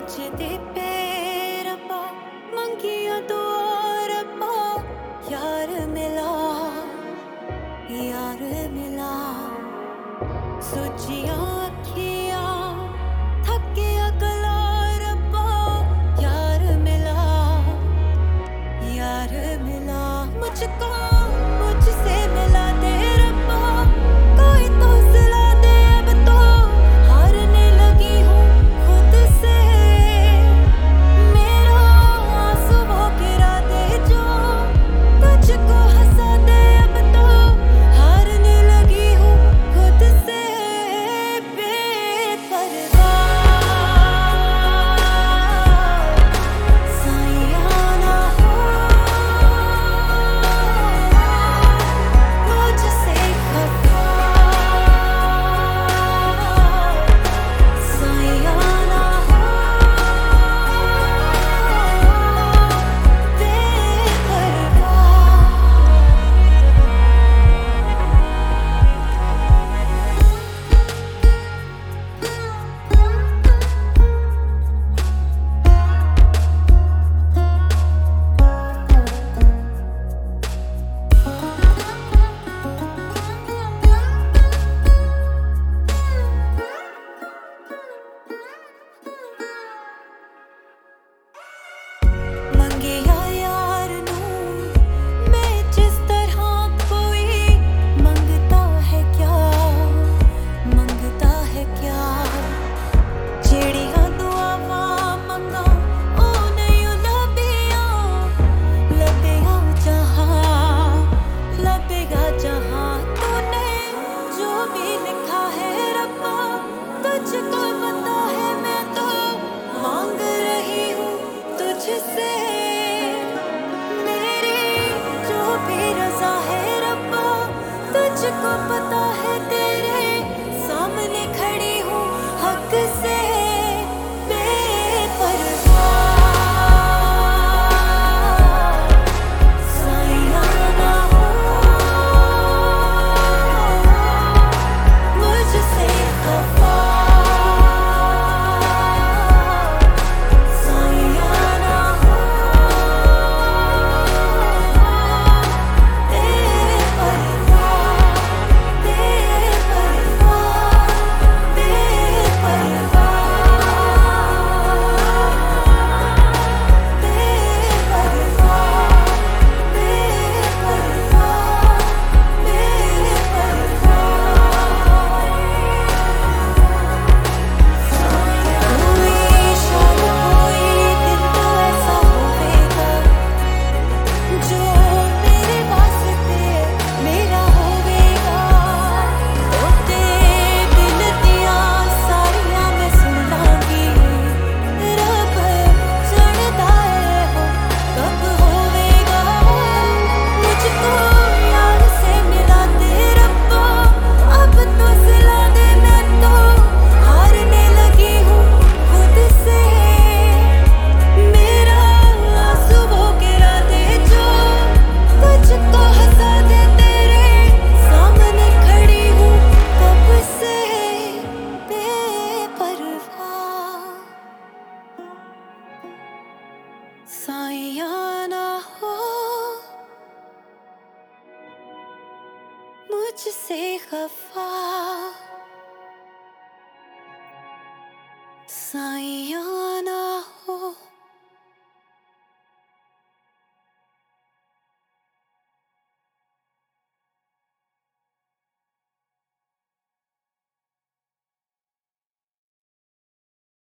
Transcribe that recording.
सजदे पे रब्बा मंगिया दुआ रब्बा यार मिला यार मिला सोचिया अखियां थकिया गला रब्बा यार मिला मुझको मुझसे मिला दे रब्बा कोई तो सिला दे अब तो हारने लगी हूँ खुद से मेरा आंसू वो गिरा दे जो तुझको हंसा दे अब तो हारने लगी हूँ खुद से बेपरवाह साइया ना हो मुझसे खफा साइया ना हो मंगिया यार नू मैं जिस तरह कोई मंगता है क्या चिड़िया दुआवां मंगा ओ नहीं लबेगा जहां तूने जो भी लिखा है रब्बा तुझको पता है मैं तो मांग रही हूँ तुझसे मेरी जो भी रज़ा है रब्बा तुझको पता है तेरे सामने खड़ी हूँ हक से बेपरवाह साइया ना हो मुझसे खफा साइया ना हो जो मेरे वास्ते मेरा होवेगा तोते बिनतियां सारियां मैं सुन लांगी रब जानदा है हो कब होवेगा मुझको यार से मिला दे रब्बा अब तो सिला दे मैं तो हारने लगी हूँ खुद से मेरा आंसू वो गिरा दे जो तुझको हंसा दे तेरे सामने खड़ी हूँ कब से बेपरवाह साइया ना हो मुझसे खफा साइया